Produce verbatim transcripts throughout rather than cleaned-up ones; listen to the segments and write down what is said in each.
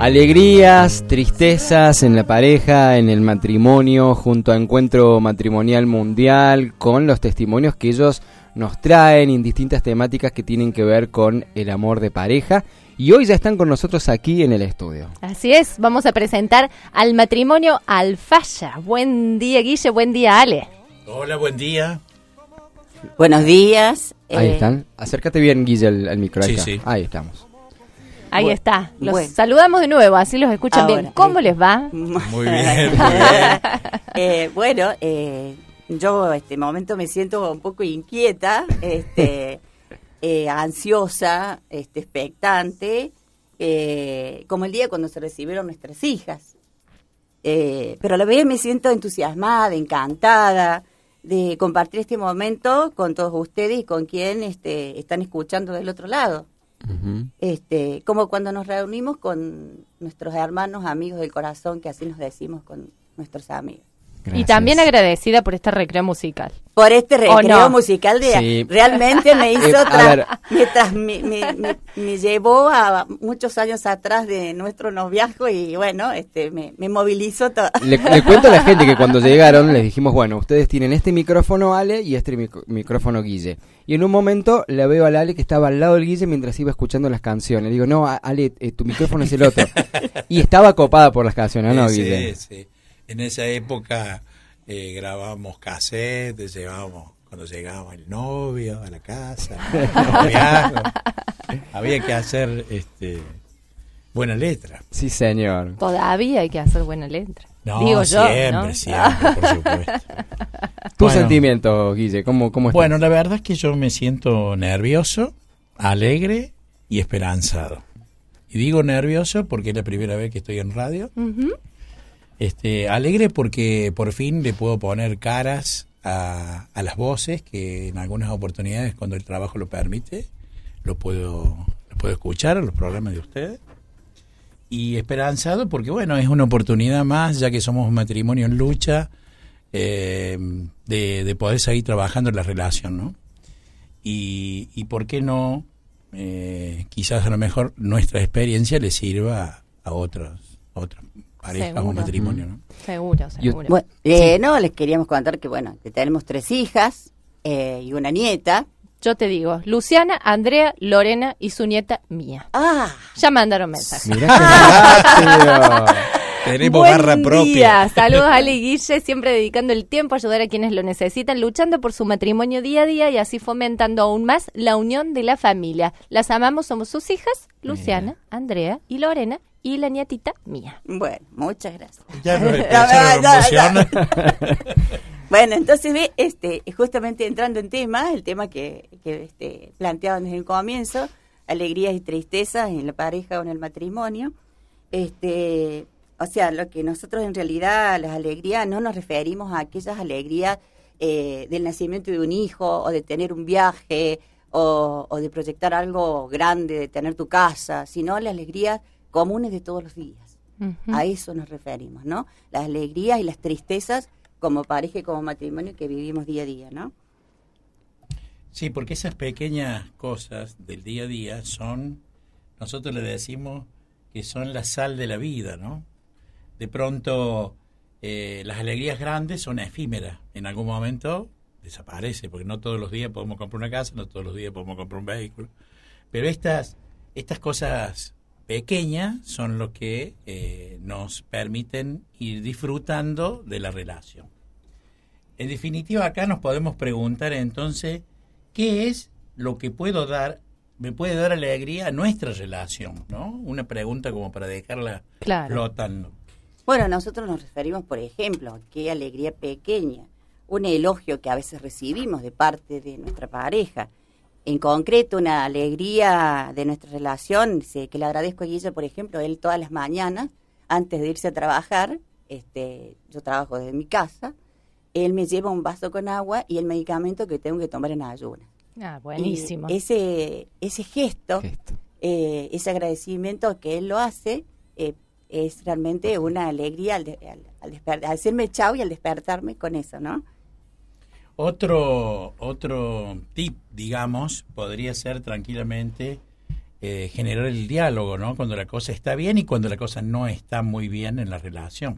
Alegrías, tristezas en la pareja, en el matrimonio, junto a Encuentro Matrimonial Mundial, con los testimonios que ellos nos traen en distintas temáticas que tienen que ver con el amor de pareja. Y hoy ya están con nosotros aquí en el estudio. Así es, vamos a presentar al matrimonio Alfaya. Buen día, Guille, buen día, Ale. Hola, buen día. Buenos días. Ahí eh, están. Acércate bien, Guille, al, al micro. Ahí, Sí, está. sí. Ahí estamos. Ahí Bueno, está. Los bueno. saludamos de nuevo, así los escuchan Ahora, bien. ¿Cómo eh, les va? Muy bien, muy bien. eh, bueno, eh, yo este momento me siento un poco inquieta, este, eh, ansiosa, este, expectante, eh, como el día cuando se recibieron nuestras hijas. Eh, pero a la vez me siento entusiasmada, encantada de compartir este momento con todos ustedes y con quien este, están escuchando del otro lado. Uh-huh. Este, como cuando nos reunimos con nuestros hermanos, amigos del corazón, que así nos decimos con nuestros amigos. Gracias. Y también agradecida por este recreo musical. Por este recreo no? musical de Sí. realmente me hizo Eh, a tra- ver. mientras me, me, me, me llevó a muchos años atrás de nuestro noviazgo y bueno, este me, me movilizó todo. Le, le cuento a la gente que cuando llegaron les dijimos, bueno, ustedes tienen este micrófono Ale y este mic- micrófono Guille. Y en un momento la veo al Ale que estaba al lado del Guille mientras iba escuchando las canciones. Digo, no, Ale, eh, tu micrófono es el otro. Y estaba copada por las canciones, ¿no, Sí, Guille? sí. En esa época eh, grabábamos cassettes, llevábamos cuando llegaba el novio a la casa, el noviazgo. Había que hacer este buena letra. Sí, señor. Todavía hay que hacer buena letra. No, Digo yo, siempre, ¿no? siempre, por supuesto. Tu Bueno. sentimiento, Guille, ¿cómo, cómo estás? Bueno, la verdad es que yo me siento nervioso, alegre y esperanzado. Y digo nervioso porque es la primera vez que estoy en radio. Ujú. Este, alegre porque por fin le puedo poner caras a, a las voces que en algunas oportunidades, cuando el trabajo lo permite, lo puedo, lo puedo escuchar en los programas de ustedes. Y esperanzado porque, bueno, es una oportunidad más, ya que somos un matrimonio en lucha, eh, de, de poder seguir trabajando en la relación, ¿no? Y, y por qué no, eh, quizás a lo mejor nuestra experiencia le sirva a otros, a otras parejas o Seguro. matrimonio, ¿no? Seguro, seguro. Bueno, eh, no, les queríamos contar que bueno, que tenemos tres hijas eh, y una nieta. Yo te digo, Luciana, Andrea, Lorena y su nieta Mía. Ah, Ya mandaron mensajes. Mirá qué rápido. Tenemos Buen garra propia. día. Saludos a Ale y Guille, siempre dedicando el tiempo a ayudar a quienes lo necesitan, luchando por su matrimonio día a día y así fomentando aún más la unión de la familia. Las amamos, somos sus hijas, Luciana, Andrea y Lorena y la nietita Mía. bueno, muchas gracias. Ya nos Ya, empezaron ya, a ya. emocionar. Bueno, entonces ve, este, justamente entrando en tema, el tema que, que este, planteaban desde el comienzo, alegrías y tristezas en la pareja o en el matrimonio. Este, o sea, lo que nosotros en realidad, las alegrías, no nos referimos a aquellas alegrías eh, del nacimiento de un hijo o de tener un viaje o, o de proyectar algo grande, de tener tu casa, sino las alegrías comunes de todos los días. Ujú. A eso nos referimos, ¿no? Las alegrías y las tristezas como pareja y como matrimonio que vivimos día a día, ¿no? Sí, porque esas pequeñas cosas del día a día son, nosotros le decimos que son la sal de la vida, ¿no? De pronto, eh, las alegrías grandes son efímeras. En algún momento desaparece, porque no todos los días podemos comprar una casa, no todos los días podemos comprar un vehículo. Pero estas, estas cosas pequeñas son lo que eh, nos permiten ir disfrutando de la relación. En definitiva, acá nos podemos preguntar entonces, ¿qué es lo que puedo dar, me puede dar alegría a nuestra relación? ¿No? Una pregunta como para dejarla Claro. flotando. Bueno, nosotros nos referimos, por ejemplo, a qué alegría pequeña, un elogio que a veces recibimos de parte de nuestra pareja. En concreto, una alegría de nuestra relación, sé que le agradezco a Guille, por ejemplo, él todas las mañanas, antes de irse a trabajar, este, yo trabajo desde mi casa, él me lleva un vaso con agua y el medicamento que tengo que tomar en ayunas. Ah, buenísimo. Y ese, ese gesto, Gesto. eh, ese agradecimiento que él lo hace, eh, es realmente una alegría al, de, al, al, desper- al decirme chau y al despertarme con eso, ¿no? Otro, otro tip, digamos, podría ser tranquilamente eh, generar el diálogo, ¿no? Cuando la cosa está bien y cuando la cosa no está muy bien en la relación.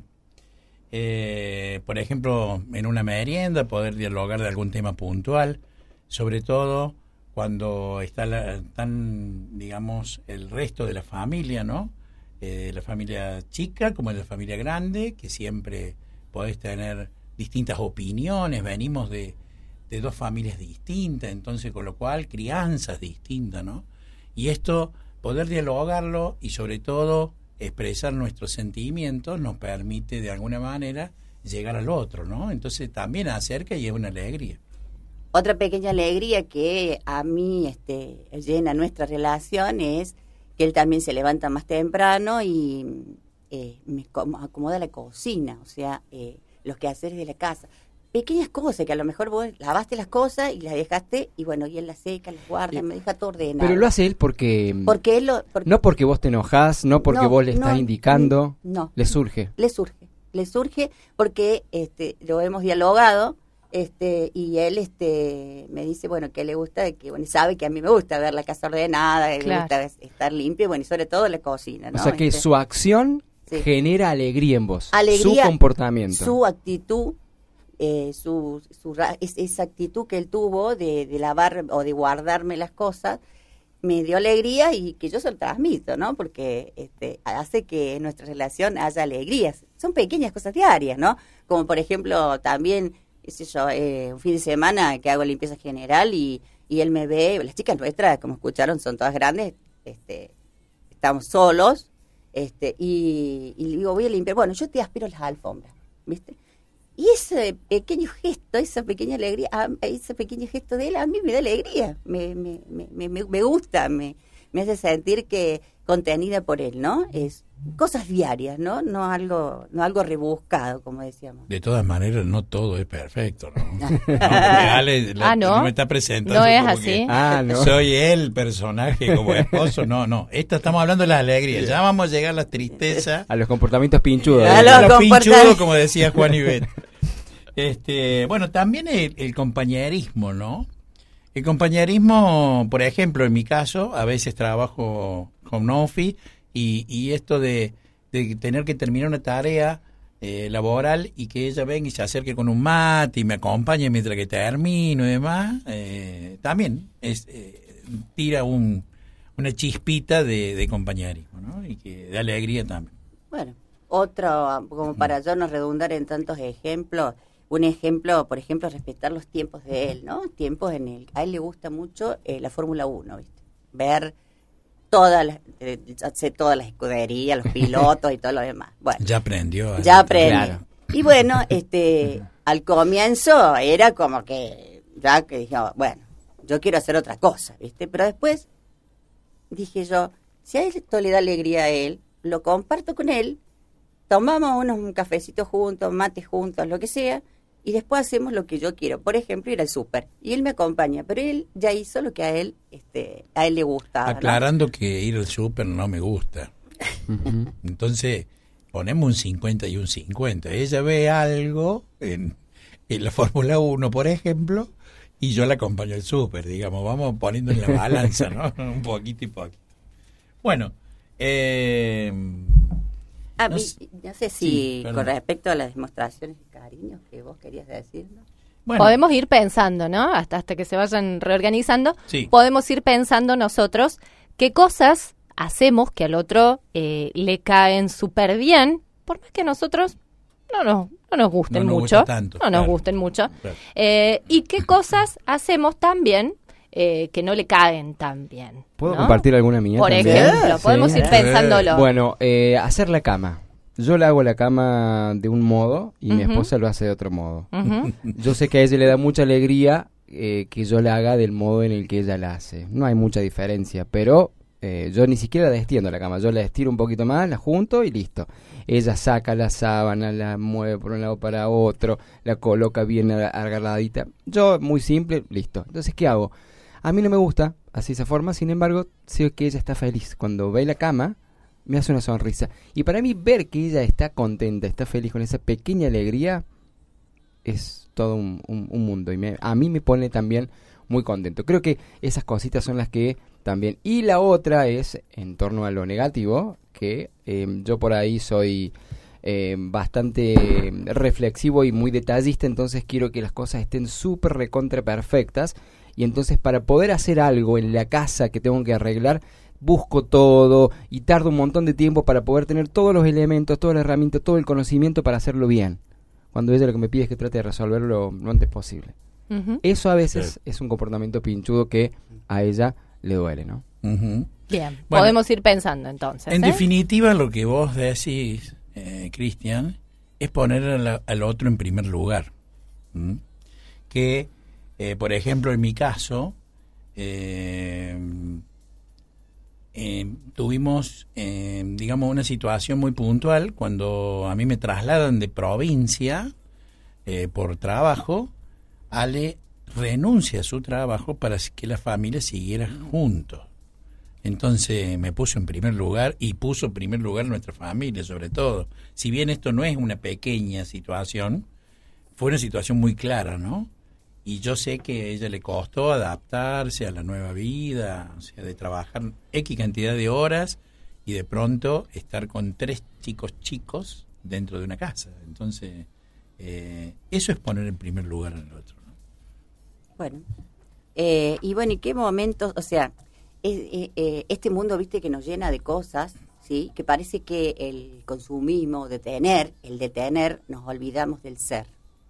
Eh, por ejemplo, en una merienda, poder dialogar de algún tema puntual, sobre todo cuando está la, están, digamos, el resto de la familia, ¿no? Eh, la familia chica como la familia grande, que siempre podés tener distintas opiniones, venimos de, de dos familias distintas, entonces con lo cual crianzas distintas, ¿no? Y esto, poder dialogarlo y sobre todo expresar nuestros sentimientos nos permite de alguna manera llegar al otro, ¿no? Entonces también acerca y es una alegría. Otra pequeña alegría que a mí este, llena nuestra relación es que él también se levanta más temprano y eh, me acomoda la cocina, o sea, eh, los quehaceres de la casa. Pequeñas cosas que a lo mejor vos lavaste las cosas y las dejaste y bueno, y él las seca, las guarda, me deja todo ordenado. Pero lo hace él porque... Porque él lo, porque, no porque vos te enojás, no porque no, vos le estás no, indicando, no, le surge. Le surge, le surge porque este, lo hemos dialogado este y él este me dice, bueno, que le gusta, que bueno, sabe que a mí me gusta ver la casa ordenada, que Claro. me gusta estar limpio y bueno, y sobre todo la cocina, ¿no? O sea que Este, su acción sí. genera alegría en vos, Alegría, su comportamiento. su actitud, eh, su, su ra- es, esa actitud que él tuvo de, de lavar o de guardarme las cosas, me dio alegría y que yo se lo transmito, ¿no? Porque este, hace que en nuestra relación haya alegrías. Son pequeñas cosas diarias, ¿no? Como por ejemplo también, qué sé yo, eh, un fin de semana que hago limpieza general y, y él me ve, las chicas nuestras, como escucharon, son todas grandes, este, estamos solos, este, y, y le digo, voy a limpiar, bueno, yo te aspiro las alfombras, ¿viste? Y ese pequeño gesto, esa pequeña alegría, a- ese pequeño gesto de él a mí me da alegría, me, me, me, me, me gusta, me, me hace sentir que contenida por él, ¿no? Es cosas diarias, ¿no? No algo, no algo rebuscado, como decíamos. De todas maneras, no todo es perfecto, ¿no? No, porque Ale, la- Ah, ¿no? me está presentando No es como así. que Ah, no. soy el personaje como esposo. No, no. Esta estamos hablando de las alegrías. Ya vamos a llegar a las tristezas. A los comportamientos pinchudos. A ¿eh? los A los comporta- pinchudos, como decía Juan Ibet. Este, bueno, también el, el compañerismo, ¿no? El compañerismo, por ejemplo, en mi caso, a veces trabajo home office y, y esto de, de tener que terminar una tarea eh, laboral y que ella venga y se acerque con un mate y me acompañe mientras que termino y demás, eh, también es, eh, tira un, una chispita de, de compañerismo, ¿no? Y que de alegría también. Bueno, otro, como para yo no redundar en tantos ejemplos, un ejemplo, por ejemplo, respetar los tiempos de él, ¿no? Tiempos en el... A él le gusta mucho eh, la Fórmula uno, ¿viste? Ver todas las, eh, sé todas las escuderías, los pilotos y todo lo demás. Bueno, Ya aprendió. ya aprendí. Claro. Y bueno, este, al comienzo era como que, ya que dije, oh, bueno, yo quiero hacer otra cosa, ¿viste? Pero después dije yo, si a esto le da alegría a él, lo comparto con él, tomamos unos un cafecito juntos, mates juntos, lo que sea, y después hacemos lo que yo quiero. Por ejemplo, ir al súper. Y él me acompaña, pero él ya hizo lo que a él, este, a él le gustaba, ¿no? Aclarando que ir al súper no me gusta. Ujú. Entonces, ponemos un cincuenta y un cincuenta. Ella ve algo en, en la Fórmula uno, por ejemplo, y yo la acompaño al súper, digamos. Vamos poniendo en la balanza, ¿no? Un poquito y poquito. Bueno, eh, Ah, no vi- sé- no sé si Sí, perdón. con respecto a las demostraciones de cariño que vos querías decirnos. bueno, Podemos ir pensando, ¿no? Hasta, hasta que se vayan reorganizando. Sí. Podemos ir pensando nosotros qué cosas hacemos que al otro eh, le caen súper bien, por más que a nosotros no nos, no nos gusten No nos mucho. gusta tanto, no nos claro. gusten mucho. Claro. Eh, y qué cosas hacemos también eh, que no le caen tan bien. ¿Puedo ¿no? compartir alguna mía Por también? ejemplo, Sí. podemos ir pensándolo. Bueno, eh, hacer la cama. Yo le hago la cama de un modo y mi Ujú. esposa lo hace de otro modo. Ujú. Yo sé que a ella le da mucha alegría eh, que yo la haga del modo en el que ella la hace. No hay mucha diferencia, pero eh, yo ni siquiera la extiendo la cama. Yo la estiro un poquito más, la junto y listo. Ella saca la sábana, la mueve por un lado para otro, la coloca bien a- agarradita. Yo, muy simple, listo. Entonces, ¿qué hago? A mí no me gusta así esa forma, sin embargo, sé que ella está feliz. Cuando ve la cama, me hace una sonrisa. Y para mí, ver que ella está contenta, está feliz con esa pequeña alegría, es todo un, un- un mundo. Y me- a mí me pone también muy contento. Creo que esas cositas son las que también. Y la otra es, en torno a lo negativo, que eh, yo por ahí soy eh, bastante reflexivo y muy detallista, entonces quiero que las cosas estén súper recontra perfectas, y entonces para poder hacer algo en la casa que tengo que arreglar, busco todo y tardo un montón de tiempo para poder tener todos los elementos, todas las herramientas, todo el conocimiento para hacerlo bien. Cuando ella lo que me pide es que trate de resolverlo lo antes posible. Uh-huh. Eso a veces sí. es un comportamiento pinchudo que a ella le duele, ¿no? Uh-huh. Bien, bueno, podemos ir pensando entonces. En ¿eh? definitiva, lo que vos decís, eh, Cristian, es poner a la, al otro en primer lugar. ¿Mm? Que, eh, por ejemplo, en mi caso, eh, Eh, tuvimos, eh, digamos, una situación muy puntual cuando a mí me trasladan de provincia eh, por trabajo. Ale renuncia a su trabajo para que la familia siguiera juntos. Entonces me puso en primer lugar y puso en primer lugar nuestra familia, sobre todo. Si bien esto no es una pequeña situación, fue una situación muy clara, ¿no? Y yo sé que a ella le costó adaptarse a la nueva vida, o sea, de trabajar X cantidad de horas y de pronto estar con tres chicos chicos dentro de una casa. Entonces, eh, eso es poner en primer lugar al otro, ¿no? Bueno, eh, y bueno, ¿y qué momentos? O sea, es, eh, este mundo, viste, que nos llena de cosas, ¿sí? Que parece que el consumismo, de tener, el de tener, nos olvidamos del ser.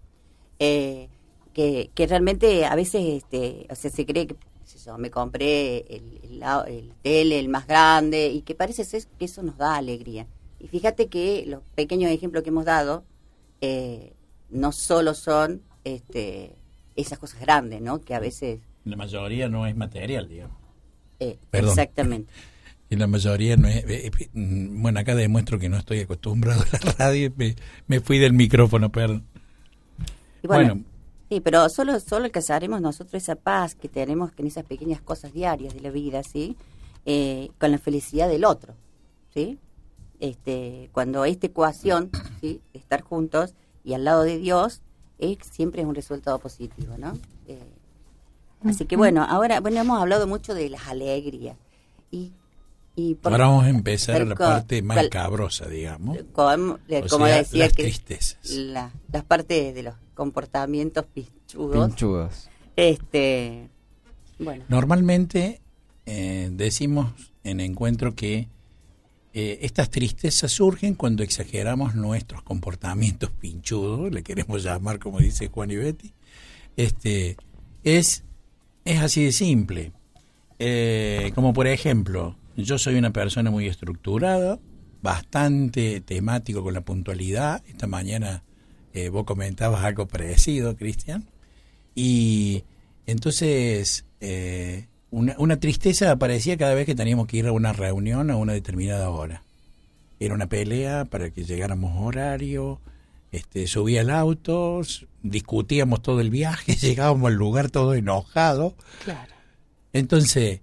Eh... Que, que realmente a veces este o sea se cree que yo me compré el, el, el tele el más grande y que parece ser que eso nos da alegría, y fíjate que los pequeños ejemplos que hemos dado eh, no solo son este esas cosas grandes, ¿no? Que a veces la mayoría no es material, digamos. eh, exactamente. Y la mayoría no es, eh, eh, bueno, acá demuestro que no estoy acostumbrado a la radio, me, me fui del micrófono, perdón. Y bueno, bueno sí, pero solo solo alcanzaremos nosotros esa paz que tenemos en esas pequeñas cosas diarias de la vida, ¿sí? Eh, con la felicidad del otro, ¿sí? Este, cuando esta ecuación, ¿sí? Estar juntos y al lado de Dios, es, siempre es un resultado positivo, ¿no? Eh, así que bueno, ahora, bueno, hemos hablado mucho de las alegrías. Y, y por, ahora vamos a empezar con, la parte más cual, cabrosa, digamos. Como, como sea, decía, las que tristezas. La, las partes de los comportamientos pinchudos. Pinchudos. Este, bueno. Normalmente eh, decimos en encuentro que eh, estas tristezas surgen cuando exageramos nuestros comportamientos pinchudos, le queremos llamar, como dice Juan y Betty. Este, es, es así de simple. Eh, como por ejemplo, yo soy una persona muy estructurada, bastante temático con la puntualidad. Esta mañana Eh, vos comentabas algo parecido, Cristian, y entonces eh, una, una tristeza aparecía cada vez que teníamos que ir a una reunión a una determinada hora. Era una pelea para que llegáramos a horario, este, subía el auto, discutíamos todo el viaje, llegábamos al lugar todo enojado. Claro. Entonces,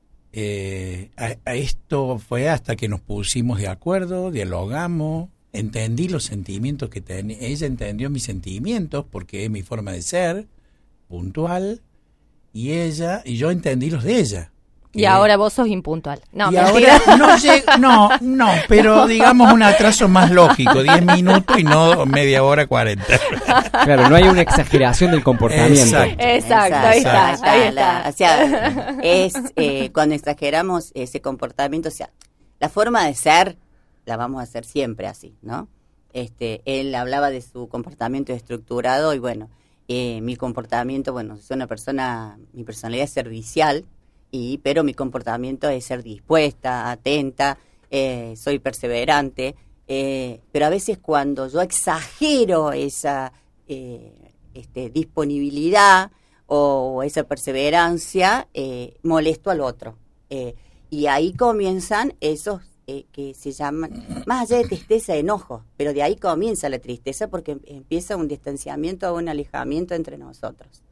eh, a, a esto fue hasta que nos pusimos de acuerdo, dialogamos, entendí los sentimientos que tenía, ella entendió mis sentimientos porque es mi forma de ser, puntual, y ella, y yo entendí los de ella. Y ahora vos sos impuntual. No, y mentira. ahora no, lleg- no, no, pero no. digamos un atraso más lógico, diez minutos y no media hora cuarenta. Claro, no hay una exageración del comportamiento. Exacto, Exacto ahí está, Exacto. ahí está. La, o sea, es eh, cuando exageramos ese comportamiento, o sea, la forma de ser la vamos a hacer siempre así, ¿no? Este, él hablaba de su comportamiento estructurado y bueno, eh, mi comportamiento, bueno, soy una persona, mi personalidad es servicial, y pero mi comportamiento es ser dispuesta, atenta, eh, soy perseverante, eh, pero a veces cuando yo exagero esa eh, este, disponibilidad o esa perseverancia, eh, molesto al otro. Eh, y ahí comienzan esos Eh, que se llaman, más allá de tristeza, enojo, pero de ahí comienza la tristeza porque empieza un distanciamiento o un alejamiento entre nosotros.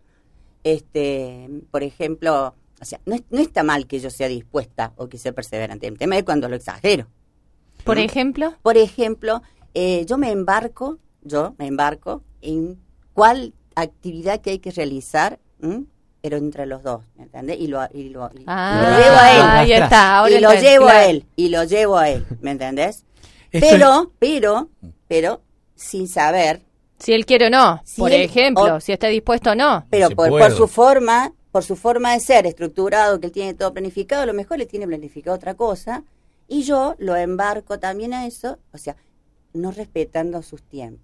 Este, por ejemplo, o sea, no, es, no está mal que yo sea dispuesta o que sea perseverante, el tema es cuando lo exagero. Por ¿no? ejemplo, Por ejemplo, eh, yo me embarco, yo me embarco en cuál actividad que hay que realizar, ¿m? pero entre los dos, ¿me entendés? Y lo, y lo, y Ah, lo llevo a él. ahí está. Ahora y lo entendí, llevo claro. a él, y lo llevo a él, ¿me entendés? Esto Pero, pero, pero, sin saber, Si él quiere o no, Si por él- ejemplo, o- si está dispuesto o no. pero Se por, puede. por su forma, por su forma de ser estructurado, que él tiene todo planificado, a lo mejor le tiene planificado otra cosa, y yo lo embarco también a eso, o sea, no respetando sus tiempos.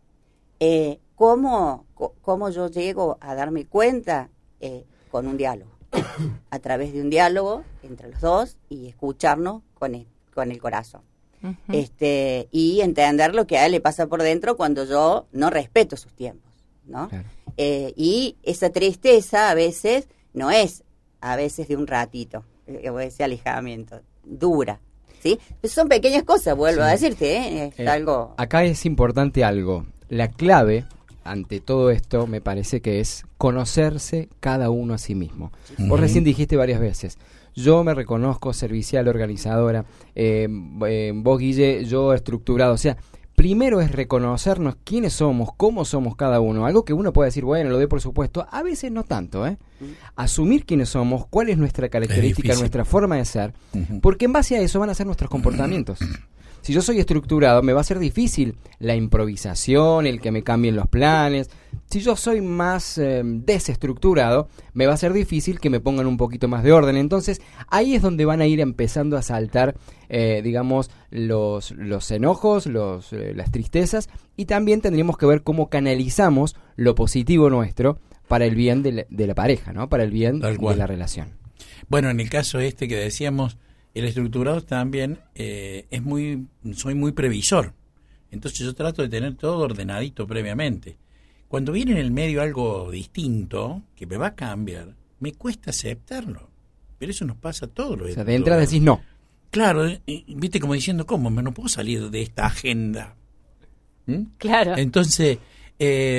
Eh, ¿cómo, co- ¿Cómo yo llego a darme cuenta? Eh, con un diálogo, a través de un diálogo entre los dos y escucharnos con el, con el corazón. Ujú. este Y entender lo que a él le pasa por dentro cuando yo no respeto sus tiempos, ¿no? Claro. Eh, y esa tristeza a veces no es a veces de un ratito, eh, o ese alejamiento, dura, ¿sí? Pues son pequeñas cosas, vuelvo Sí. a decirte, ¿eh? Es Eh, algo... Acá es importante algo. La clave ante todo esto me parece que es conocerse cada uno a sí mismo. Vos Ujú. recién dijiste varias veces, yo me reconozco servicial, organizadora, eh, eh, vos Guille, yo estructurado, o sea, primero es reconocernos quiénes somos, cómo somos cada uno, algo que uno puede decir, bueno, lo doy por supuesto, a veces no tanto, ¿eh? Asumir quiénes somos, cuál es nuestra característica, difícil. nuestra forma de ser, Ujú. porque en base a eso van a ser nuestros comportamientos. Si yo soy estructurado, me va a ser difícil la improvisación, el que me cambien los planes. Si yo soy más eh, desestructurado, me va a ser difícil que me pongan un poquito más de orden. Entonces, ahí es donde van a ir empezando a saltar, eh, digamos, los, los enojos, los, eh, las tristezas, y también tendríamos que ver cómo canalizamos lo positivo nuestro para el bien de la, de la pareja, ¿no? Para el bien Tal de cual. la relación. Bueno, en el caso este que decíamos, el estructurado también eh, es muy, soy muy previsor. Entonces yo trato de tener todo ordenadito previamente. Cuando viene en el medio algo distinto, que me va a cambiar, me cuesta aceptarlo. Pero eso nos pasa a todos los O sea, de entrada decís no. Claro, eh, eh, viste como diciendo, ¿cómo? No puedo salir de esta agenda. ¿Mm? Claro. Entonces, eh,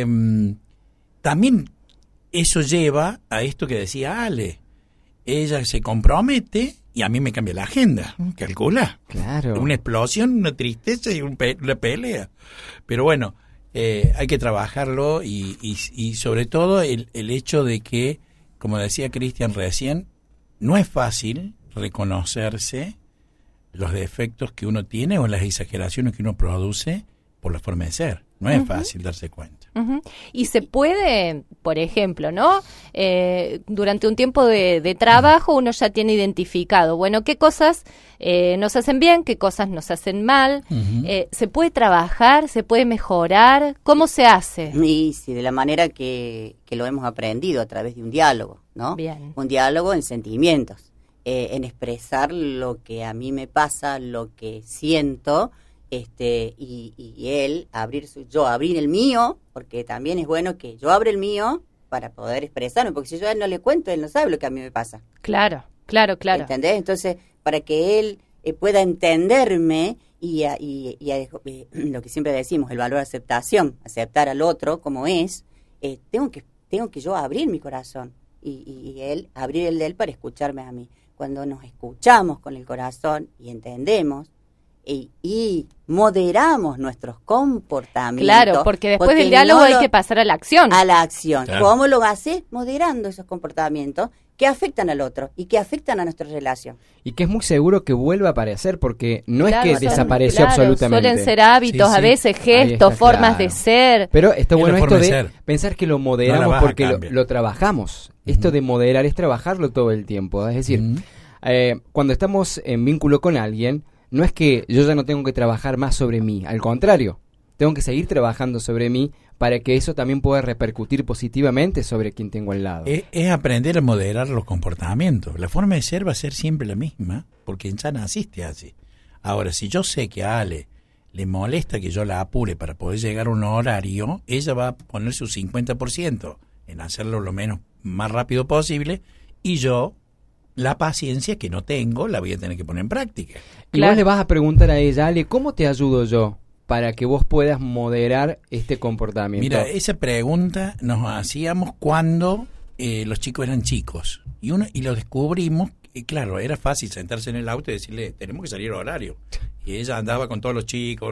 también eso lleva a esto que decía Ale. Ella se compromete y a mí me cambia la agenda. Calcula. Claro. Una explosión, una tristeza y un pe- una pelea. Pero bueno, eh, hay que trabajarlo y, y, y sobre todo el, el hecho de que, como decía Cristian recién, no es fácil reconocerse los defectos que uno tiene o las exageraciones que uno produce por la forma de ser. No es Ujú. fácil darse cuenta. Ujú. Y se puede, por ejemplo, ¿no? Eh, durante un tiempo de, de trabajo uno ya tiene identificado, bueno, qué cosas eh, nos hacen bien, qué cosas nos hacen mal. Ujú. Eh, ¿Se puede trabajar? ¿Se puede mejorar? ¿Cómo se hace? Y sí, de la manera que, que lo hemos aprendido, a través de un diálogo, ¿no? Bien. Un diálogo en sentimientos, eh, en expresar lo que a mí me pasa, lo que siento, este y, y él abrir su, yo abrir el mío, porque también es bueno que yo abra el mío para poder expresarme, porque si yo a él no le cuento, él no sabe lo que a mí me pasa. Claro, claro, claro. ¿Entendés? Entonces, para que él eh, pueda entenderme y, a- y, y a- eh, lo que siempre decimos, el valor de aceptación, aceptar al otro como es, eh, tengo que tengo que yo abrir mi corazón y, y- y él abrir el de él para escucharme a mí. Cuando nos escuchamos con el corazón y entendemos y, y moderamos nuestros comportamientos. Claro, porque después porque del diálogo no hay lo- que pasar a la acción. a la acción. Claro. ¿Cómo lo haces? Moderando esos comportamientos que afectan al otro y que afectan a nuestra relación. Y que es muy seguro que vuelva a aparecer porque no Claro, es que son- desapareció claro, absolutamente. Suelen ser hábitos, Sí, a sí. veces Ahí gestos, está, formas claro. de ser. Pero está Es bueno la esto forma de de ser. pensar que lo No moderamos la vas a porque lo, cambiar. lo trabajamos. Esto de moderar es trabajarlo todo el tiempo. Es decir, Ujú. eh, cuando estamos en vínculo con alguien, no es que yo ya no tengo que trabajar más sobre mí. Al contrario, tengo que seguir trabajando sobre mí para que eso también pueda repercutir positivamente sobre quien tengo al lado. Es, es aprender a moderar los comportamientos. La forma de ser va a ser siempre la misma, porque ya naciste así. Ahora, si yo sé que a Ale le molesta que yo la apure para poder llegar a un horario, ella va a poner su cincuenta por ciento en hacerlo lo menos más rápido posible, y yo, la paciencia que no tengo, la voy a tener que poner en práctica. Y Claro. vos le vas a preguntar a ella, Ale, ¿cómo te ayudo yo para que vos puedas moderar este comportamiento? Mira, esa pregunta nos hacíamos cuando eh, los chicos eran chicos. Y uno y lo descubrimos, y claro, era fácil sentarse en el auto y decirle, tenemos que salir a horario. Y ella andaba con todos los chicos,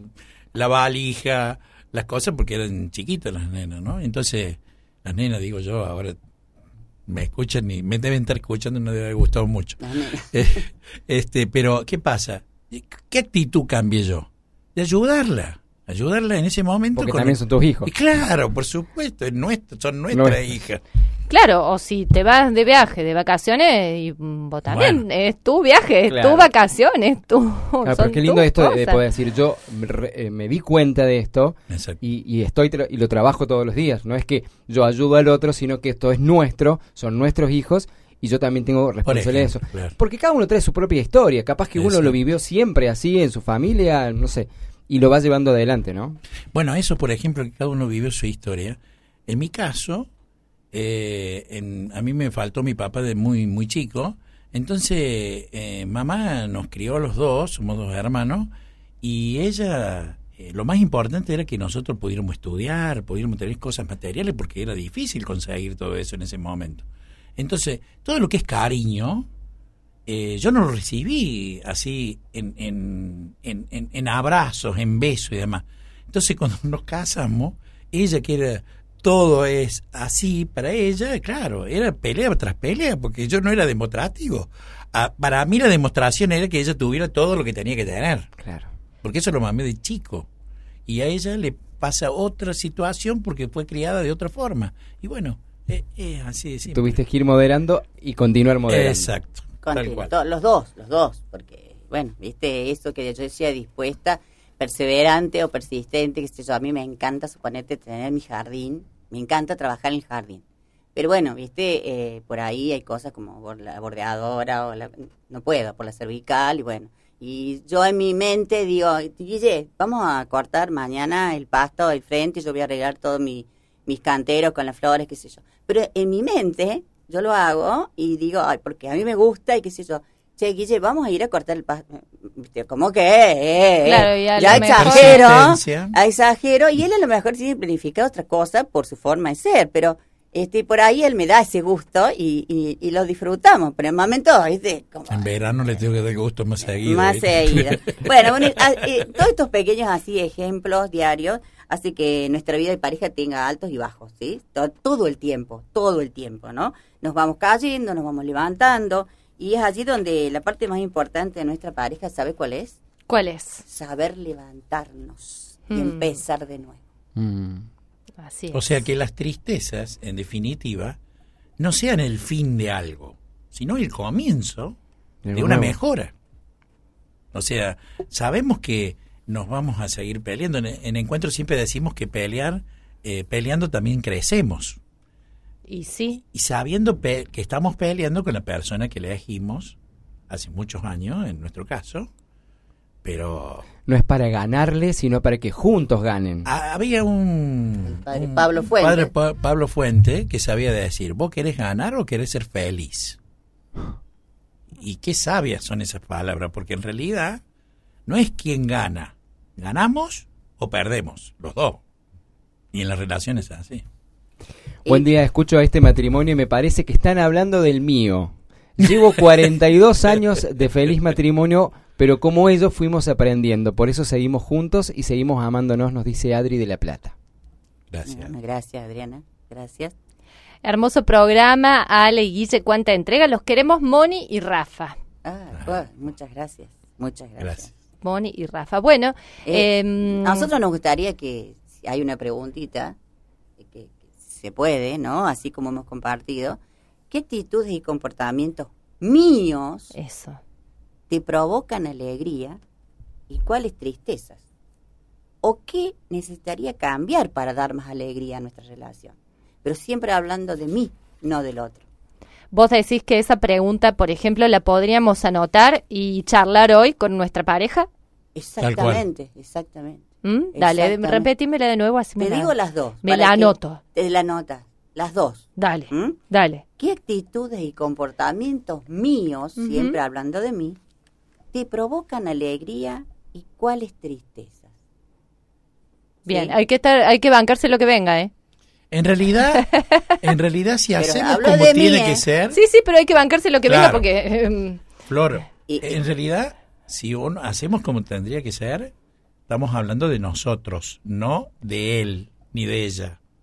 la valija, las cosas, porque eran chiquitas las nenas, ¿no? Entonces, las nenas, digo yo, ahora me escuchan y me deben estar escuchando, no debe haber gustado mucho. Eh, este, pero, ¿qué pasa? ¿Qué actitud cambié yo? De ayudarla. Ayudarla en ese momento. Porque con también el... son tus hijos. Y claro, por supuesto, es nuestro, son nuestras Nuestra. hijas. Claro, o si te vas de viaje, de vacaciones, y mm, vos también, Bueno. es tu viaje, es Claro. tu vacación, es tu... Ah, pero son qué lindo tus esto de, de cosas. poder decir, yo me, re- eh, me di cuenta de esto Exacto. y, y estoy tra- y lo trabajo todos los días. No es que yo ayudo al otro, sino que esto es nuestro, son nuestros hijos y yo también tengo responsabilidad de eso. ejemplo, claro. Porque cada uno trae su propia historia. Capaz que uno Exacto. lo vivió siempre así en su familia, no sé, y lo va llevando adelante, ¿no? Bueno, eso, por ejemplo, que cada uno vivió su historia. En mi caso, eh, en, a mí me faltó mi papá de muy muy chico. Entonces, eh, mamá nos crió a los dos, somos dos hermanos, y ella, eh, lo más importante era que nosotros pudiéramos estudiar, pudiéramos tener cosas materiales, porque era difícil conseguir todo eso en ese momento. Entonces, todo lo que es cariño, eh, yo no lo recibí así en, en, en, en, en abrazos, en besos y demás. Entonces, cuando nos casamos, ella que era, todo es así para ella, claro, era pelea tras pelea, porque yo no era demostrativo. Ah, para mí la demostración era que ella tuviera todo lo que tenía que tener, Claro. porque eso lo mamé de chico. Y a ella le pasa otra situación porque fue criada de otra forma. Y bueno, es, es así de simple. Tuviste que ir moderando y continuar moderando. Exacto, tal Continu- cual. to- los dos, los dos, porque, bueno, viste, eso que yo decía, dispuesta, perseverante o persistente, que sé yo, a mí me encanta, suponete, tener mi jardín, me encanta trabajar en el jardín. Pero bueno, viste, eh, por ahí hay cosas como bor- la bordeadora, o la, no puedo, por la cervical, y bueno. Y yo en mi mente digo, Guille, vamos a cortar mañana el pasto del frente, y yo voy a arreglar todos mi, mis canteros con las flores, qué sé yo. Pero en mi mente yo lo hago y digo, ay, porque a mí me gusta y qué sé yo. Che, Guille, vamos a ir a cortar el pasto. Viste, ¿cómo que? Eh, eh, Claro, y a ya lo mejor- exagero, Persistencia. a exagero, y él a lo mejor tiene planificado otra cosa por su forma de ser, pero este por ahí él me da ese gusto y, y, y lo disfrutamos, pero en momento, ¿viste? Como, En verano le tengo que dar gusto más seguido. más ¿viste? seguido. Bueno, bueno, a- eh, todos estos pequeños así ejemplos diarios hace que nuestra vida de pareja tenga altos y bajos, ¿sí? Todo, todo el tiempo, todo el tiempo, ¿no? Nos vamos cayendo, nos vamos levantando, y es allí donde la parte más importante de nuestra pareja, ¿sabe cuál es? ¿Cuál es? Saber levantarnos y Mm. empezar de nuevo. Mm. Así es. O sea que las tristezas, en definitiva, no sean el fin de algo, sino el comienzo De de una nuevo. mejora. O sea, sabemos que nos vamos a seguir peleando. En, en encuentros siempre decimos que pelear, eh, peleando también crecemos. Y sí, Y sabiendo pe- que estamos peleando con la persona que elegimos hace muchos años, en nuestro caso, pero No es para ganarle, sino para que juntos ganen. ha- había un, El padre un Pablo Fuente. padre Pa- Pablo Fuente que sabía decir, ¿vos querés ganar o querés ser feliz? Y qué sabias son esas palabras, porque en realidad no es quién gana, ganamos o perdemos, los dos. Y en las relaciones es así. Buen día, escucho a este matrimonio y me parece que están hablando del mío. Llevo cuarenta y dos años de feliz matrimonio, pero como ellos fuimos aprendiendo. Por eso seguimos juntos y seguimos amándonos, nos dice Adri de La Plata. Gracias. Bueno, gracias, Adriana. Gracias. hermoso programa, Ale y Guille, cuánta entrega. Los queremos Moni y Rafa. Ah, pues, muchas gracias. Muchas gracias. Gracias. Moni y Rafa. Bueno, Eh, em, a nosotros nos gustaría que, si hay una preguntita, que, que se puede, ¿no? Así como hemos compartido, ¿qué actitudes y comportamientos míos eso. te provocan alegría y cuáles tristezas? ¿O qué necesitaría cambiar para dar más alegría a nuestra relación? Pero siempre hablando de mí, no del otro. Vos decís que esa pregunta, por ejemplo, la podríamos anotar y charlar hoy con nuestra pareja. Exactamente, exactamente. ¿Mm? Dale, Exactamente. repetímela de nuevo así me Te la- digo las dos. Me para la que anoto. Te la anotas, las dos. Dale, ¿Mm? dale. ¿Qué actitudes y comportamientos míos, Ujú. siempre hablando de mí, te provocan alegría y cuáles tristezas? Bien, ¿Sí? hay que estar, hay que bancarse lo que venga, ¿eh? En realidad, en realidad si Pero hacemos hablo como de mí, tiene ¿eh? que ser, Sí, sí, pero hay que bancarse lo que venga Claro. porque em, Flor, Y- en realidad, si uno hacemos como tendría que ser, estamos hablando de nosotros, no de él ni de ella.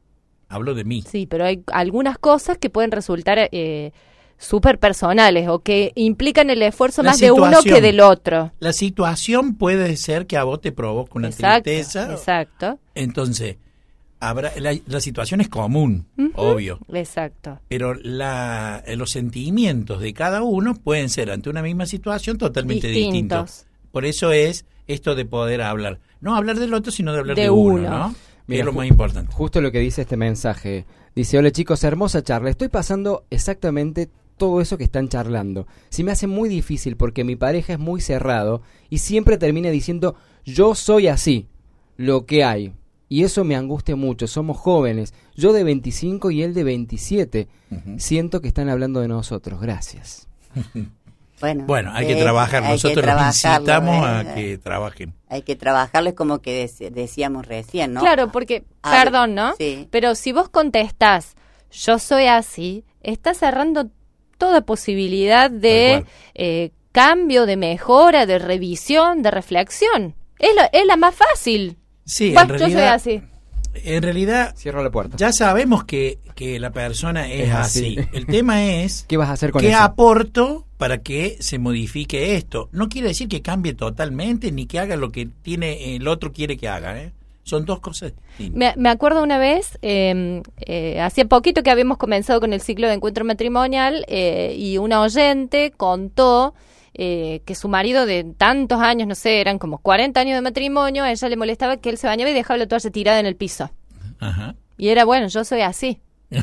hablo de mí. Sí, pero hay algunas cosas que pueden resultar eh, súper personales o que implican el esfuerzo La más de uno situación. que del otro. La situación puede ser que a vos te provoque una Exacto, tristeza. exacto. Entonces, habrá la, la situación es común, Ujú. obvio. Exacto. Pero la, los sentimientos de cada uno pueden ser ante una misma situación totalmente Distintos. distintos. Por eso es esto de poder hablar. No hablar del otro, sino de hablar de, De uno, uno. ¿no? Mira, es lo ju- más importante. Justo lo que dice este mensaje. Dice, hola chicos, hermosa charla. Estoy pasando exactamente todo eso que están charlando. Se me hace muy difícil porque mi pareja es muy cerrado y siempre termina diciendo, yo soy así, lo que hay. Y eso me angustia mucho. Somos jóvenes. Yo de veinticinco y él de veintisiete. Ujú. Siento que están hablando de nosotros. Gracias. Bueno, Bueno, hay que eh, trabajar. hay que Nosotros los trabajarlo, incitamos eh, a eh. que trabajen. Hay que trabajarlo, es como que dec- decíamos recién, ¿no? Claro, porque, A ver, perdón, ¿no? sí. Pero si vos contestás, yo soy así, estás cerrando toda posibilidad de Tal cual. eh, cambio, de mejora, de revisión, de reflexión. Es, lo- es la más fácil. Sí, Bueno, en yo soy realidad, así. en realidad Cierro la puerta. ya sabemos que, que la persona es, Es así. así. El tema es ¿Qué vas a hacer con qué eso? aporto para que se modifique esto. No quiere decir que cambie totalmente ni que haga lo que tiene el otro quiere que haga. ¿eh? Son dos cosas distintas. Me, me acuerdo una vez, eh, eh, hacía poquito que habíamos comenzado con el ciclo de encuentro matrimonial eh, y una oyente contó eh, que su marido de tantos años, no sé, eran como cuarenta años de matrimonio, a ella le molestaba que él se bañaba y dejaba la toalla tirada en el piso. Ajá. Y era, bueno, yo soy así.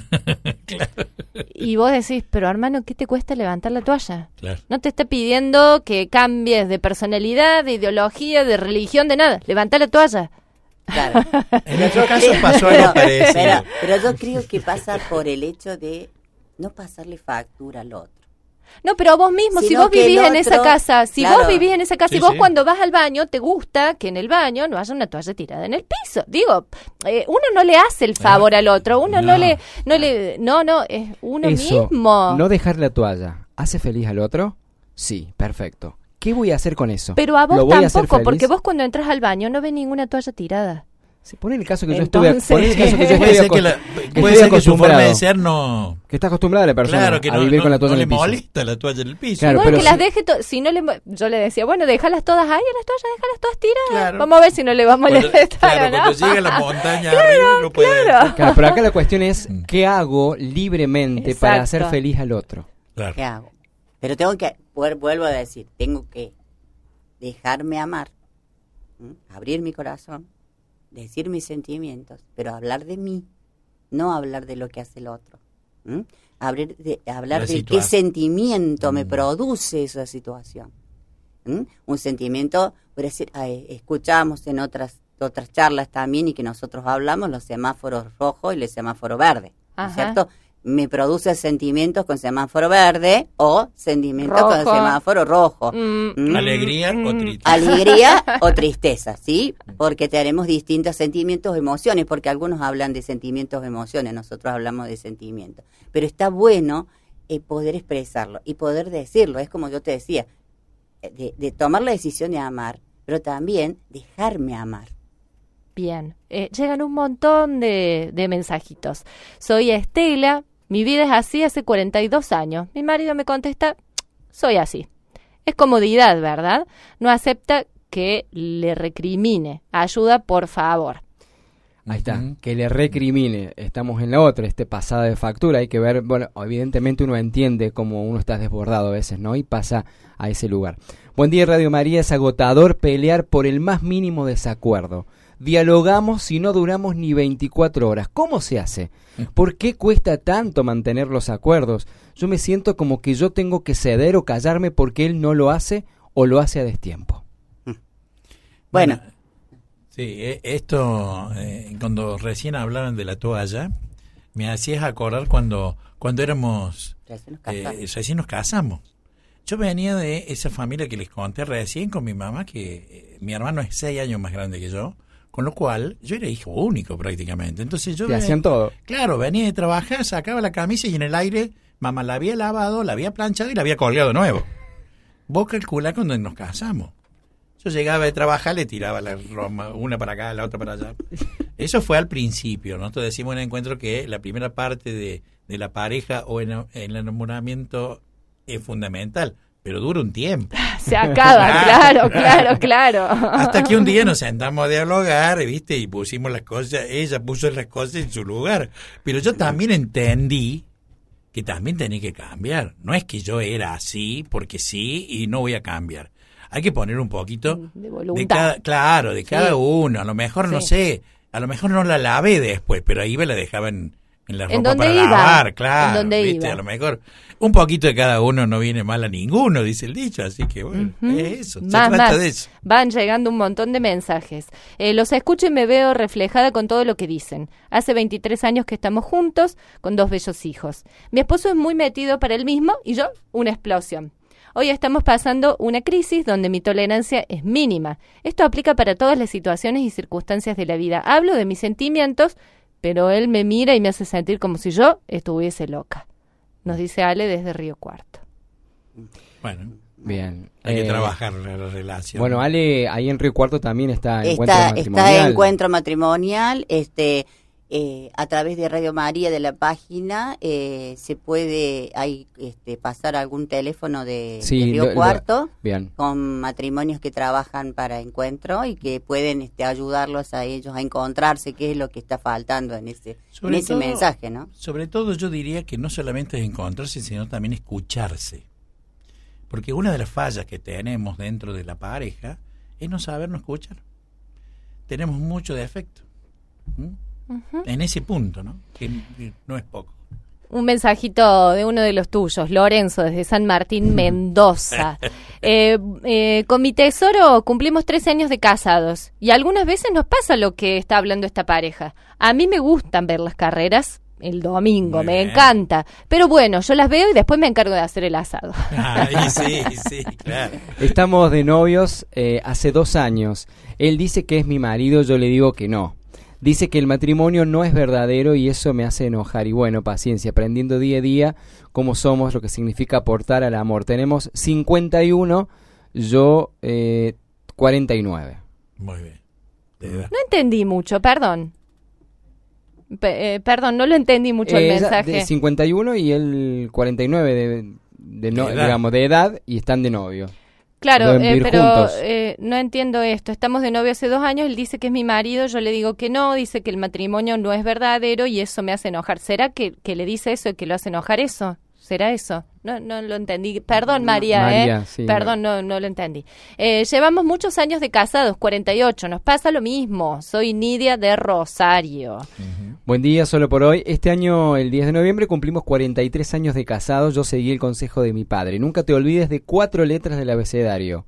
Y vos decís, pero hermano, ¿qué te cuesta levantar la toalla? Claro. No te está pidiendo que cambies de personalidad, de ideología, de religión, de nada. Levanta la toalla. Claro. En nuestro caso pasó pero, algo parecido. pero, pero yo creo que pasa por el hecho de no pasarle factura al otro. No, pero vos mismo, si Sino vos que el vivís en otro- esa casa, si claro. vos vivís en esa casa Sí, y vos sí. cuando vas al baño te gusta que en el baño no haya una toalla tirada en el piso. Digo, eh, uno no le hace el favor al otro, uno no, No. le, no le, no, no, es uno Eso, mismo. no dejar la toalla, ¿hace feliz al otro? Sí, perfecto. ¿Qué voy a hacer con eso? Pero a ¿Lo vos voy a hacer tampoco, feliz? porque vos cuando entras al baño no ves ninguna toalla tirada. Sí, pon el caso que yo Entonces- estuve, pon el caso que yo puede estoy ser que, la- acost- puede estoy ser que su forma acostumbrado. de ser no... Que está acostumbrada la persona Claro, que a no, vivir no- con la toalla no en le el piso. molesta la toalla en el piso. Claro, no, pero que si- las deje, to- si no le, mo- yo le decía, bueno, déjalas todas ahí, a las toallas, déjalas todas tiradas. Claro. Vamos a ver si no le va a Cuando, molestar. claro, ¿o no? cuando llega a la montaña arriba no puede... claro. Claro, pero acá la cuestión es, Mm. ¿qué hago libremente para hacer Exacto. feliz al otro? Claro. ¿Qué hago? Pero tengo que, vuel- vuelvo a decir, tengo que dejarme amar, ¿m? abrir mi corazón, decir mis sentimientos, pero hablar de mí, no hablar de lo que hace el otro. ¿m? Abrir de, hablar La de qué situación. sentimiento me Mm. produce esa situación. ¿m? Un sentimiento, por decir, ay, escuchamos en otras otras charlas también y que nosotros hablamos los semáforos rojos y el semáforo verde, ¿no es Ajá. cierto? Me produce sentimientos con semáforo verde o sentimientos con Rojo. semáforo rojo. Mm, ¿Mm? Alegría o mm. tristeza. Alegría o tristeza, ¿sí? Porque tenemos distintos sentimientos, emociones, porque algunos hablan de sentimientos, emociones, nosotros hablamos de sentimientos. Pero está bueno eh, poder expresarlo y poder decirlo. Es como yo te decía, eh, de, de tomar la decisión de amar, pero también dejarme amar. Bien, eh, llegan un montón de, de mensajitos. Soy Estela, mi vida es así hace cuarenta y dos años. Mi marido me contesta, soy así. Es comodidad, ¿verdad? No acepta que le recrimine. Ayuda, por favor. Ahí está, Ujú. que le recrimine. Estamos en la otra, este pasada de factura. Hay que ver, bueno, evidentemente uno entiende cómo uno está desbordado a veces, ¿no? Y pasa a ese lugar. Buen día, Radio María. Es agotador pelear por el más mínimo desacuerdo. Dialogamos y no duramos ni veinticuatro horas. ¿Cómo se hace? ¿Por qué cuesta tanto mantener los acuerdos? Yo me siento como que yo tengo que ceder o callarme porque él no lo hace o lo hace a destiempo. Bueno, Sí, eh, esto, eh, cuando recién hablaban de la toalla, me hacías acordar cuando, cuando éramos, recién nos eh, casamos. recién nos casamos. Yo venía de esa familia que les conté recién con mi mamá, que eh, mi hermano es seis años más grande que yo, con lo cual yo era hijo único prácticamente. Entonces yo Te ven- hacían todo. Claro, venía de trabajar, sacaba la camisa y en el aire mamá la había lavado, la había planchado y la había colgado de nuevo. Vos calculá cuando nos casamos. Yo llegaba de trabajar, le tiraba la roma, una para acá, la otra para allá. Eso fue al principio. Nosotros decimos en el encuentro que la primera parte de, de la pareja o en, en el enamoramiento es fundamental, pero dura un tiempo. Se acaba, claro, claro, claro. Hasta que un día nos sentamos a dialogar, ¿viste? Y pusimos las cosas, ella puso las cosas en su lugar. Pero yo también entendí que también tenía que cambiar. No es que yo era así porque sí y no voy a cambiar. Hay que poner un poquito de voluntad. De cada, claro, de Sí. cada uno. A lo mejor, no Sí. sé, a lo mejor no la lavé después, pero ahí me la dejaba en, en la ¿En ropa dónde para iba? lavar, claro. ¿En dónde ¿viste? iba? A lo mejor un poquito de cada uno no viene mal a ninguno, dice el dicho. Así que bueno, Ujú. es eso. Se Más, trata más. de eso. Van llegando un montón de mensajes. Eh, los escucho y me veo reflejada con todo lo que dicen. Hace veintitrés años que estamos juntos, con dos bellos hijos. Mi esposo es muy metido para él mismo y yo una explosión. Hoy estamos pasando una crisis donde mi tolerancia es mínima. Esto aplica para todas las situaciones y circunstancias de la vida. Hablo de mis sentimientos, pero él me mira y me hace sentir como si yo estuviese loca. Nos dice Ale desde Río Cuarto. Bueno, Bien. hay Eh, que trabajar la relación. Bueno, Ale, ahí en Río Cuarto también está Encuentro Está, Matrimonial. está encuentro matrimonial, este, eh, a través de Radio María, de la página, eh, se puede hay, este, pasar algún teléfono de, Sí, de Río lo- lo- Cuarto Bien. con matrimonios que trabajan para encuentro y que pueden este, ayudarlos a ellos a encontrarse, qué es lo que está faltando en ese, en Sobre ese todo- mensaje, ¿no? Sobre todo yo diría que no solamente es encontrarse, sino también escucharse. Porque una de las fallas que tenemos dentro de la pareja es no sabernos escuchar. Tenemos mucho defecto. ¿Mm? En ese punto, ¿no? Que que no es poco. Un mensajito de uno de los tuyos, Lorenzo, desde San Martín, Mendoza. Eh, eh, con mi tesoro cumplimos trece años de casados y algunas veces nos pasa lo que está hablando esta pareja. A mí me gustan ver las carreras el domingo, Muy me bien. encanta. Pero bueno, yo las veo y después me encargo de hacer el asado. Ahí sí, sí, claro. Estamos de novios eh, hace dos años. Él dice que es mi marido, yo le digo que no. Dice que el matrimonio no es verdadero y eso me hace enojar. Y bueno, paciencia, aprendiendo día a día cómo somos, lo que significa aportar al amor. Tenemos cincuenta y uno, yo eh, cuarenta y nueve. Muy bien. De edad. No entendí mucho, perdón. Pe- eh, perdón, no lo entendí mucho Eh, el ella mensaje. de cincuenta y uno y él cuarenta y nueve de, de, no- De edad. digamos, de edad y están de novio. Claro, Deben eh, vivir pero juntos. eh, no entiendo esto. Estamos de novio hace dos años, él dice que es mi marido, yo le digo que no, dice que el matrimonio no es verdadero y eso me hace enojar. ¿Será que, que le dice eso y que lo hace enojar eso? ¿Será eso? No, no lo entendí. Perdón, María, María, ¿eh? sí. Perdón, no, no lo entendí. Eh, llevamos muchos años de casados, cuarenta y ocho. Nos pasa lo mismo. Soy Nidia de Rosario. Buen día, solo por hoy. Este año, el diez de noviembre, cumplimos cuarenta y tres años de casados. Yo seguí el consejo de mi padre. Nunca te olvides de cuatro letras del abecedario.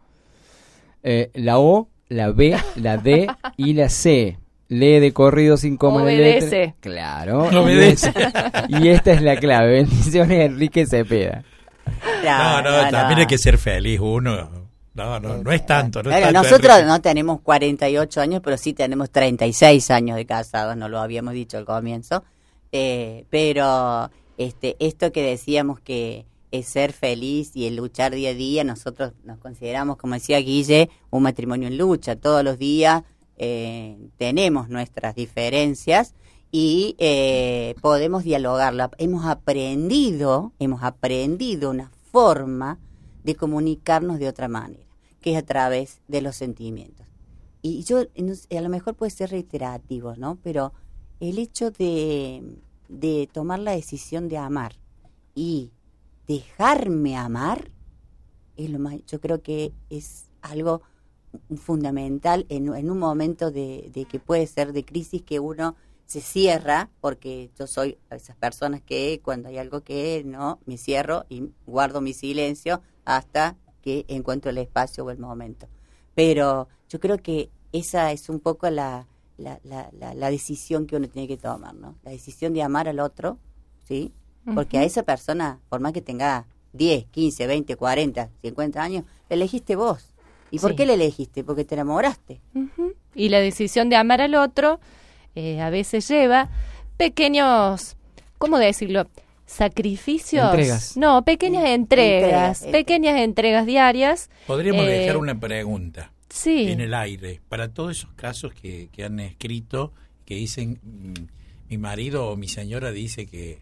Eh, la O, la B, la D y la C. Lee de corrido sin coma la Obedece. letra. Claro. Obedece. Y esta es la clave. Bendiciones, Enrique Cepeda. No, no, también hay que ser feliz uno. No, no, no es tanto. No es Bueno, tanto, nosotros Enrique. no tenemos cuarenta y ocho años, pero sí tenemos treinta y seis años de casados, no lo habíamos dicho al comienzo. Eh, pero este, esto que decíamos que es ser feliz y el luchar día a día, nosotros nos consideramos, como decía Guille, un matrimonio en lucha. Todos los días eh, tenemos nuestras diferencias y eh, podemos dialogarla. Hemos aprendido, hemos aprendido una forma de comunicarnos de otra manera, que es a través de los sentimientos. Y yo, no sé, a lo mejor puede ser reiterativo, ¿no? Pero el hecho de, de tomar la decisión de amar y dejarme amar, es lo más, yo creo que es algo fundamental en, en un momento de, de que puede ser de crisis, que uno se cierra, porque yo soy esas personas que cuando hay algo que no, me cierro y guardo mi silencio hasta que encuentro el espacio o el momento. Pero yo creo que esa es un poco la, la, la, la, la decisión que uno tiene que tomar, ¿no? La decisión de amar al otro, ¿sí? Porque a esa persona, por más que tenga diez, quince, veinte, cuarenta, cincuenta años, la elegiste vos. ¿Y por Sí. qué la elegiste? Porque te enamoraste. Ujú. Y la decisión de amar al otro eh, a veces lleva pequeños, ¿cómo decirlo? Sacrificios. Entregas. No, pequeñas entregas, Entregas, entregas. pequeñas entregas diarias. Podríamos Eh, dejar una pregunta Sí. en el aire para todos esos casos que, que han escrito, que dicen, mm, mi marido o mi señora dice que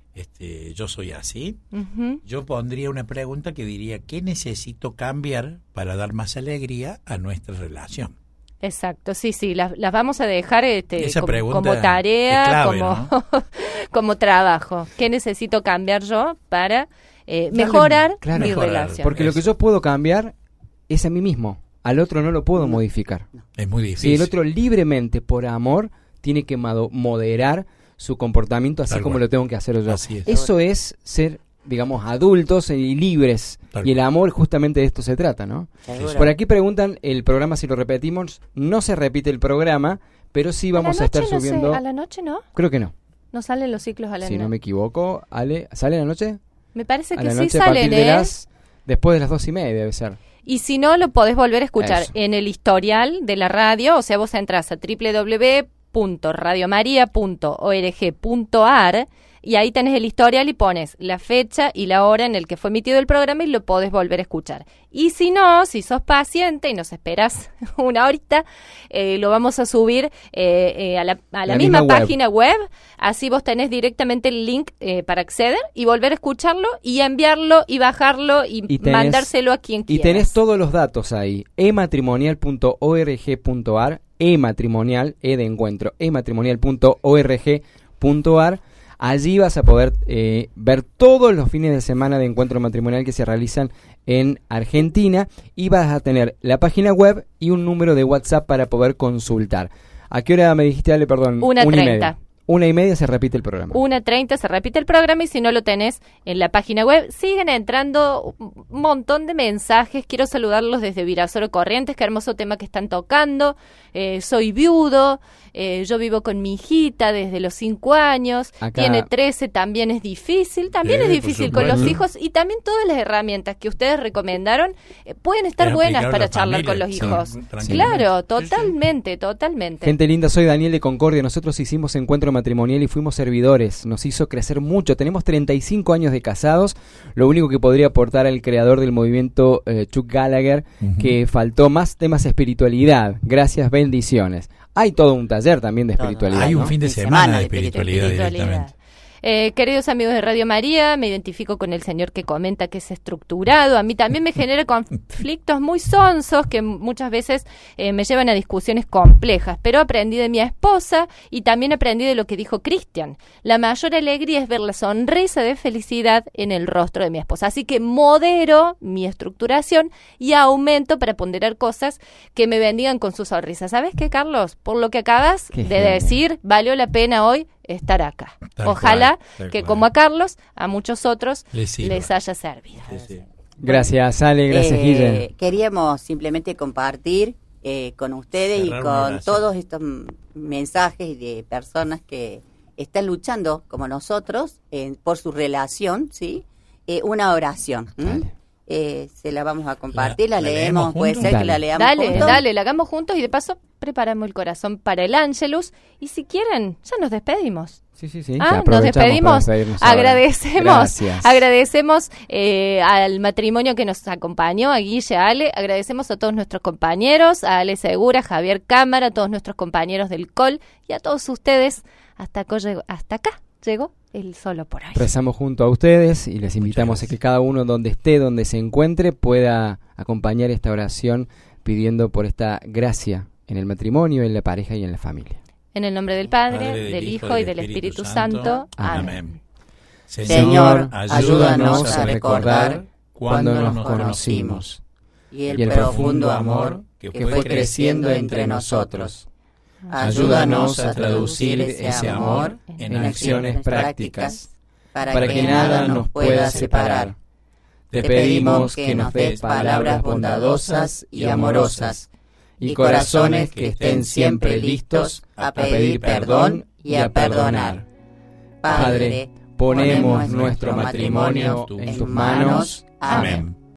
este, yo soy así, Ujú. yo pondría una pregunta que diría, ¿qué necesito cambiar para dar más alegría a nuestra relación? Exacto, sí, sí, las, las vamos a dejar este, Esa como, pregunta como tarea, es clave, como, como trabajo. ¿Qué necesito cambiar yo para eh, Dale, mejorar claro, mi mejorar. relación? Porque lo que Eso. yo puedo cambiar es a mí mismo. Al otro no lo puedo modificar. Es muy Si difícil. el otro libremente, por amor, tiene que mado- moderar su comportamiento así Tal como cual. lo tengo que hacer yo. Así es. Eso es ser, digamos, adultos y libres. Tal y el cual. amor justamente de esto se trata, ¿no? Seguro. Por aquí preguntan, el programa si lo repetimos, no se repite el programa, pero sí vamos a, la estar noche no sé, subiendo... a la noche no, Creo que no. no salen los ciclos a la Si noche. no me equivoco, Ale, ¿sale a la noche? Me parece A que la sí noche a salen, partir de ¿eh? las... Después de las dos y media debe ser. Y si no, lo podés volver a escuchar Eso. en el historial de la radio, o sea, vos entras a doble u doble u doble u punto radio maría punto org punto a r y ahí tenés el historial y pones la fecha y la hora en el que fue emitido el programa y lo podés volver a escuchar. Y si no, si sos paciente y nos esperás una horita, eh, lo vamos a subir eh, eh, a la, a la, La misma, misma web. página web, así vos tenés directamente el link eh, para acceder y volver a escucharlo y enviarlo y bajarlo y, Y tenés- mandárselo a quien Y quieras. tenés todos los datos ahí. ematrimonial punto org punto a r, ematrimonial, e de encuentro, ematrimonial punto org punto a r. Allí vas a poder eh, ver todos los fines de semana de encuentro matrimonial que se realizan en Argentina y vas a tener la página web y un número de WhatsApp para poder consultar. ¿A qué hora me dijiste, Ale? Perdón. Una y treinta. media. Una y media se repite el programa. una treinta se repite el programa y si no lo tenés en la página web, siguen entrando un montón de mensajes. Quiero saludarlos desde Virasoro Corrientes, qué hermoso tema que están tocando. Eh, soy viudo, eh, yo vivo con mi hijita desde los cinco años, Acá- tiene trece, también es difícil, también Sí, es por difícil con los supuesto. hijos y también todas las herramientas que ustedes recomendaron eh, pueden estar Es buenas aplicable para a la charlar con familia, los sí, hijos. tranquilamente. Claro, Sí, sí. totalmente, totalmente. Gente linda, soy Daniel de Concordia. Nosotros hicimos encuentro matrimonial y fuimos servidores. Nos hizo crecer mucho. Tenemos treinta y cinco años de casados. Lo único que podría aportar al creador del movimiento, eh, Chuck Gallagher, Ujú. que faltó más temas de espiritualidad. Gracias, bendiciones. Hay todo un taller también de Todo. espiritualidad. Hay un ¿no? fin de Fin de semana semana de de espiritualidad espiritualidad. directamente. Eh, queridos amigos de Radio María, me identifico con el señor que comenta que es estructurado. A mí también me genera conflictos muy sonsos que muchas veces eh, me llevan a discusiones complejas. Pero aprendí de mi esposa y también aprendí de lo que dijo Cristian. La mayor alegría es ver la sonrisa de felicidad en el rostro de mi esposa. Así que modero mi estructuración y aumento para ponderar cosas que me bendigan con su sonrisa. ¿Sabes qué, Carlos? Por lo que acabas Qué de genio. decir, valió la pena hoy estar acá. Tal Ojalá cual, tal que cual. como a Carlos, a muchos otros Les sirva. les haya servido. Sí, sí. Gracias, Ale. Gracias, Eh, Guille. Queríamos simplemente compartir eh, con ustedes Cerrar y una con oración. todos estos mm, mensajes de personas que están luchando como nosotros eh, por su relación, ¿sí? Eh, una oración. ¿m? Dale. Eh, se la vamos a compartir, la, ¿La- la leemos, leemos puede juntos? ser que Dale. la leamos Dale, juntos. dale, la hagamos juntos y de paso preparamos el corazón para el Ángelus. Y si quieren, ya nos despedimos. Sí, sí, sí. Ah, ya nos aprovechamos para despedimos. despedirnos ahora. Agradecemos, Gracias. agradecemos eh, al matrimonio que nos acompañó, a Guille, a Ale. Agradecemos a todos nuestros compañeros, a Ale Segura, Javier Cámara, a todos nuestros compañeros del C O L y a todos ustedes. Hasta acá llegó, hasta acá llegó el Solo por Hoy. Rezamos junto a ustedes y les invitamos a gracias. que cada uno donde esté, donde se encuentre, pueda acompañar esta oración pidiendo por esta gracia en el matrimonio, en la pareja y en la familia. En el nombre del Padre, Padre, del Hijo y del Espíritu Santo. Amén. Amén. Señor, ayúdanos a a recordar recordar cuando cuando nos nos conocimos Y el, y el profundo amor que que fue creciendo entre nosotros. Ayúdanos a traducir ese amor en acciones prácticas para que nada nos pueda separar. Te pedimos que nos des palabras bondadosas y amorosas y corazones que estén siempre listos a pedir perdón y a perdonar. Padre, ponemos nuestro matrimonio en tus manos. Amén.